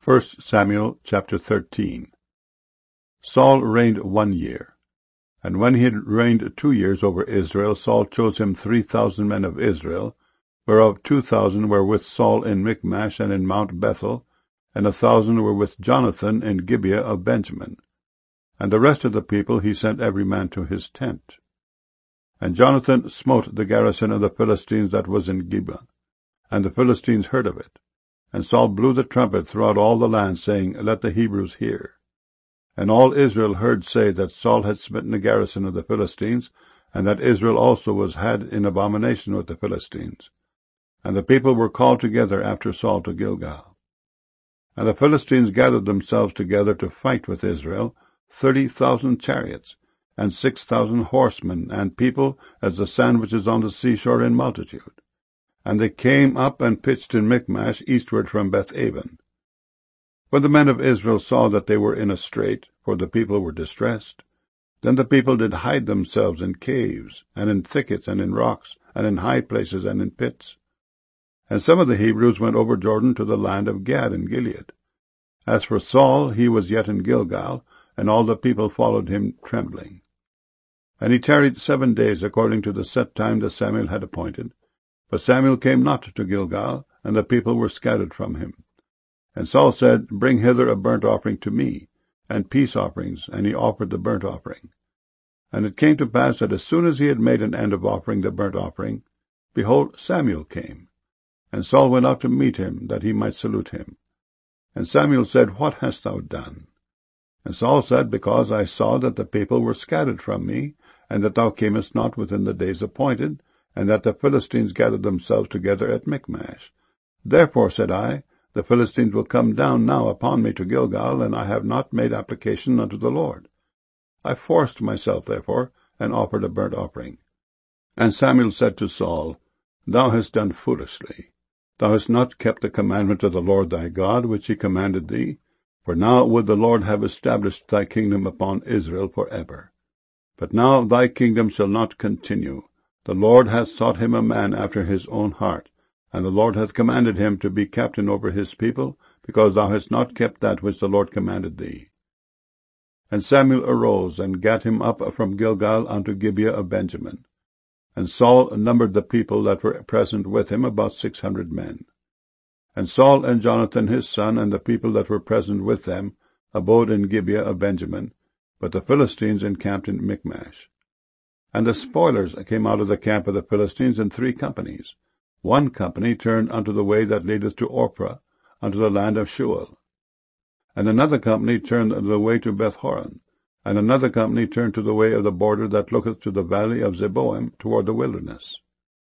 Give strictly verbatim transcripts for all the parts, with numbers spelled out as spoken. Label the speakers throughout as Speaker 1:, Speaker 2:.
Speaker 1: First Samuel chapter thirteen. Saul reigned one year. And when he had reigned two years over Israel, Saul chose him three thousand men of Israel, whereof two thousand were with Saul in Michmash and in Mount Bethel, and a thousand were with Jonathan in Gibeah of Benjamin. And the rest of the people he sent every man to his tent. And Jonathan smote the garrison of the Philistines that was in Gibeah, and the Philistines heard of it. And Saul blew the trumpet throughout all the land, saying, Let the Hebrews hear. And all Israel heard say that Saul had smitten the garrison of the Philistines, and that Israel also was had in abomination with the Philistines. And the people were called together after Saul to Gilgal. And the Philistines gathered themselves together to fight with Israel, thirty thousand chariots, and six thousand horsemen, and people as the sand which is on the seashore in multitude. And they came up and pitched in Michmash eastward from Beth-aven. When the men of Israel saw that they were in a strait, for the people were distressed, then the people did hide themselves in caves, and in thickets, and in rocks, and in high places, and in pits. And some of the Hebrews went over Jordan to the land of Gad and Gilead. As for Saul, he was yet in Gilgal, and all the people followed him trembling. And he tarried seven days according to the set time that Samuel had appointed. But Samuel came not to Gilgal, and the people were scattered from him. And Saul said, Bring hither a burnt offering to me, and peace offerings, and he offered the burnt offering. And it came to pass that as soon as he had made an end of offering the burnt offering, behold, Samuel came. And Saul went out to meet him, that he might salute him. And Samuel said, What hast thou done? And Saul said, Because I saw that the people were scattered from me, and that thou camest not within the days appointed, and that the Philistines gathered themselves together at Michmash. Therefore, said I, the Philistines will come down now upon me to Gilgal, and I have not made application unto the Lord. I forced myself, therefore, and offered a burnt offering. And Samuel said to Saul, Thou hast done foolishly. Thou hast not kept the commandment of the Lord thy God, which he commanded thee. For now would the Lord have established thy kingdom upon Israel for ever. But now thy kingdom shall not continue. The Lord hath sought him a man after his own heart, and the Lord hath commanded him to be captain over his people, because thou hast not kept that which the Lord commanded thee. And Samuel arose, and gat him up from Gilgal unto Gibeah of Benjamin. And Saul numbered the people that were present with him, about six hundred men. And Saul and Jonathan his son, and the people that were present with them, abode in Gibeah of Benjamin, but the Philistines encamped in Michmash. And the spoilers came out of the camp of the Philistines in three companies. One company turned unto the way that leadeth to Ophrah, unto the land of Shual. And another company turned the way to Bethhoron, and another company turned to the way of the border that looketh to the valley of Zeboim toward the wilderness.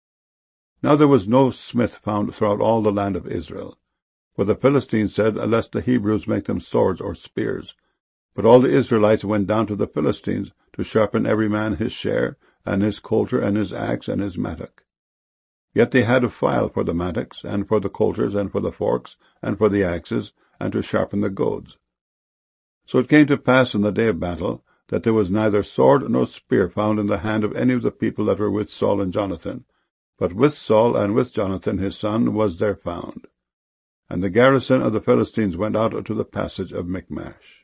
Speaker 1: Now there was no smith found throughout all the land of Israel. For the Philistines said, Lest the Hebrews make them swords or spears. But all the Israelites went down to the Philistines, to sharpen every man his share, and his coulter, and his axe, and his mattock. Yet they had a file for the mattocks, and for the coulters, and for the forks, and for the axes, and to sharpen the goads. So it came to pass in the day of battle, that there was neither sword nor spear found in the hand of any of the people that were with Saul and Jonathan, but with Saul and with Jonathan his son was there found. And the garrison of the Philistines went out to the passage of Michmash.